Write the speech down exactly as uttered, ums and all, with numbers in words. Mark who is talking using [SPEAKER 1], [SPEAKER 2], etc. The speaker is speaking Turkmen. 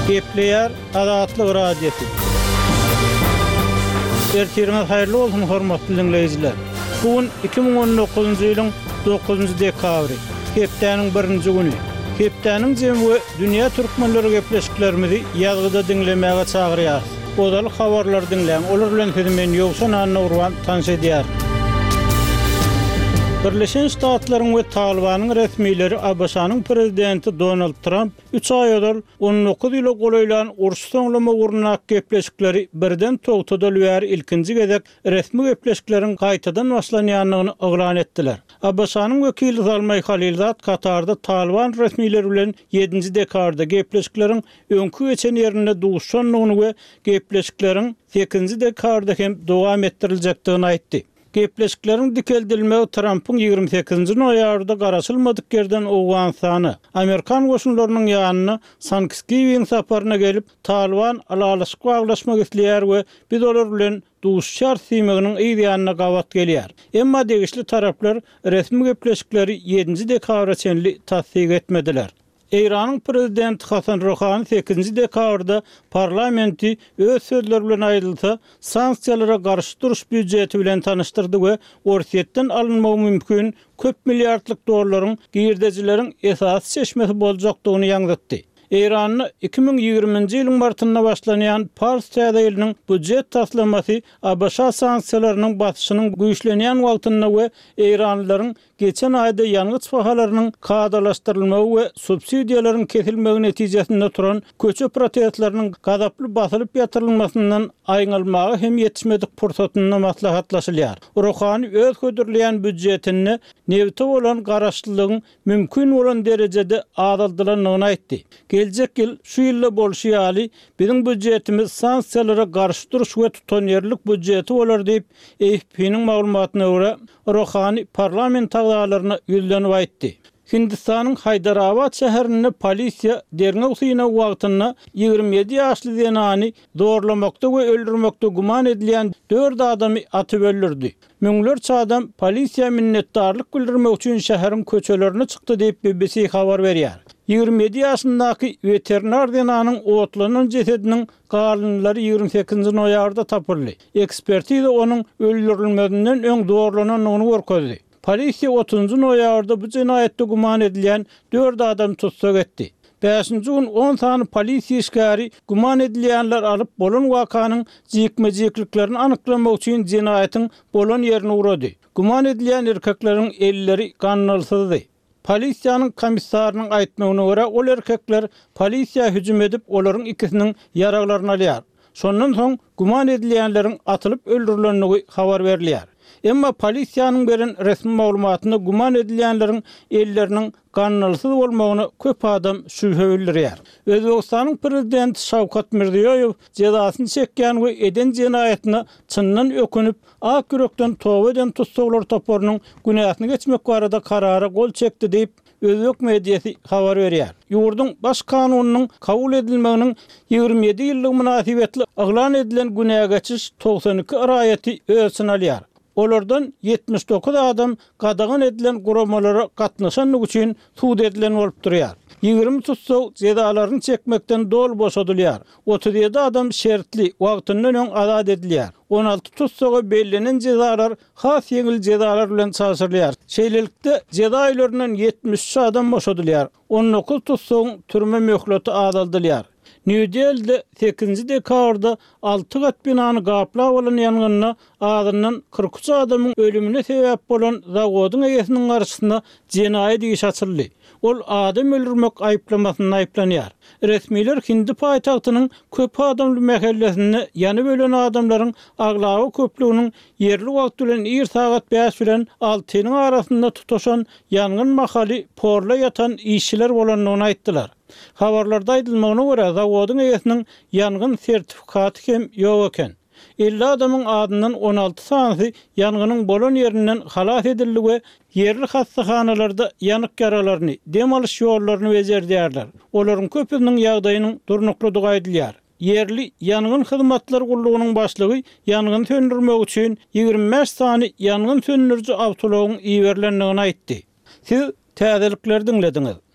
[SPEAKER 1] Gepleýär Azatlyk radiosu. Ertiriniz haýyrly bolsun hormatly dinleýijiler. Bugün iki bin on dokuzunçy ýylyň dokuzunçy dekabry, hepdeniň birinji güni. Hepdeniň jemgy dünýä türkmenleri gepleşiklerimizi ýazgyda dinlemäge çagyrýar. Odaly habarlar dinleň, olar bilen men Ýowsan Anna Urban tanış edýär. Birleşen Ştatlaryň we Talibanyň resmiýleri A B S-nyň prezidenti Donald Trump üç aýydyr on dokuz ýyla golaýlan uruş soňlama urnak gepleşikleri birden togtadylýar ilkinji gezek resmi gepleşikleriň gaýtadan başlanýanlygyny oglan etdiler. A B S-nyň wekili Zalmay Khalilzad Katarda Taliban resmiýleri bilen ýedinji dekabrda gepleşikleriň öňkü geçen ýerinde duşanlygyny we gepleşikleriň sekizinji dekabrda hem dowam etdiriljakdygyny aýtdy. Gepleşiklerin dikeldilmegi Trump'ın ýygrimi sekizinji noýabrda garaşylmadyk yerden Owganstany, Amerikan goşunlarynyň ýanyna Thanksgiving saparyna gelip Taliban alalyşyk baglaşmak isleýär we biz olar bilen duşşar siýmeginiň ýa-da gawat gelýär. Emma degişli taraplar resmi gepleşikleri ýedinji dekabra çenli tasdik etmediler. Iranyň prezidenti Hasan Rouhany sekizinji dekabrda parlamenti öz sözleri bilen aýdylsa, sanksiýalara garşy duruş büdjeti bilen tanıştyrdy we Orsetden alınmagy mümkin köp milliardlyk dollaryň girdejileriň esas seçmesi boljakdygyny ýaňlatdy. Iranyň iki bin ýigriminji ýylyň martynda başlanýan Pars täzeýeliniň budjet taslamasy A B S sanksiýalarynyň batyşynyň güýçlenýän wagtynda we Iranlylaryň geçen aýda ýangıç bahalarynyň kadalaşdyrylmagy we subsidiýalaryň kesilmegi netijesinde turan köçe protestleriniň gadaply basylyp ýatyrylmasyndan aýnalmagy hem ýetişmedik pursatyny maslahatlaşylýar. Rouhany öz ködürleýän budjetini nebte bolan garaşlylygyň mümkin bolan derejede adaldylygyny aýtdy. Gelecek ýyl şu ýylla bolşýaly biziň budjetimiz sanksiýalara garşy duruş we tutanýarlyk budjeti bolar diýip A F P-niň maglumatyna görä Rouhany parlament agzalaryna ýüzlenip aýtdy. Hindistanyň Hyderabad şäherinde polisiýa derňe usyna wagtyna ýygrimi ýedi ýaşly zenany zorlamakda we öldürmekde guman edilýän dört adamy atyp öldürdi. Müňlerçe adam polisiýa minnetdarlyk bildirmek üçin şäheriň köçelerini çykdy diýip B B C habar berýär. ýygrimi ýedi ýaşyndaky veterinar denanyň otlanan jesediniň galynlary ýygrimi sekizinji noýabrda tapyldy. Ekspertiza onuň öldürilmesinden öň doğrulananyny görkezdi. Polisiýa otuzunjy noýabrda bu jenaýetde guman edilýän dört adam tutsak etdi. beşinji gün on sany polisiýa işgäri guman edilýänler alyp bolan wakanyň jikmejikliklerini anyklamak üçin jenaýetin bolan ýerini urady. Guman edilýän erkekleriň elleri gannalsydy. Polisiýanyň komissarynyň aýtmagyna görä, ol erkekler polisiýa hüjüm edip olaryň ikisiniň ýaraglaryny alýar. Şondan soň guman edilýänleriň atylyp öldürilenligi habar berilýär. Emma polisiýanyň beren resmi maglumatyna guman edilýänleriň elleriniň gannalsyz bolmagyny köp adam şüphe bildirýär. Özbegistanyň prezidenti Şawkat Mirziýoýew jezasyny çekýän we eden jenaýetine çyndan ökünip ak yürekden toba eden tutsaglar toparynyň günahyny geçmek barada karara gol çekdi diýip özbek mediýasy habar berýär. Ýurduň baş kanunynyň kabul edilmeginiň ýygrimi ýedi ýyllyk münasibetli aglan edilen günäge geçiş doksan iki raýaty ölçüni alýar. Olardan yetmiş dokuz adam qadağan edilen guramalara gatnaşanlyk üçin suud edilen bolup durýar. ýygrimi tutsag jezalaryny çekmekden dol boşadylýar. otuz ýedi adam şertli wagtyndan öň azad edilýär. on alty tutsaga bellenen jezalar has ýeňil jezalar bilen çaşyrylýar. Şeýlelikde jeza aýlaryndan yetmiş üç adam boşadylýar. on dokuz tutsagyň türme möhleti azaldylýar. New Delhi'de sekizinji dekabrda alty gat binany gaplap bolan ýangynna adından kırk üç adamyň ölümine sebäp bolan zawodyň egesiniň garşysynda jenaýet iş açyldy. Ol adam öldürmek aýplamasynda aýplanýar. Resmiler Hindi paýtagtynyň köp adamly mahallesinde ýany bölen adamlaryň aglawy köpliginiň yerli wagt bilen ýer sagat beş bilen altynyň arasynda tutaşan ýangyn mahaly porla ýatan işçiler bolanyny aýtdylar. Habarlarda aýdylmagyna görä zawodyň egesiniň ýangyn sertifikaty hem ýok eken. elli adamyň adyndan on alty sanysy ýanganyň bolan ýerinden halas edildi we yerli hastahanalarda ýanyk yaralaryny, dem alyş ýollaryny bezerdýärler. Olaryň köpüniň ýagdaýynyň durnuklydygy aýdylýar. Yerli ýangyn hyzmatlary gullugynyň başlygy ýangyn söndürmek üçin ýygrimi beş sany ýangyn söndürjü awtologyň iýerlendigini aýtdy. Siz täzelikleri dinlediňiz.